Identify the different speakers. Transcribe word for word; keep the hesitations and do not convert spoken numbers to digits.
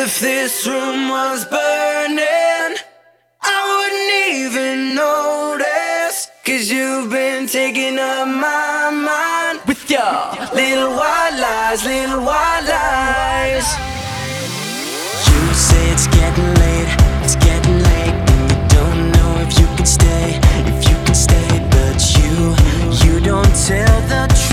Speaker 1: If this room was burning, I wouldn't even notice, 'cause you've been taking up my mind with your little white lies, little white lies.
Speaker 2: You say it's getting late, it's getting late, and you don't know if you can stay, if you can stay, but you, you don't tell the truth.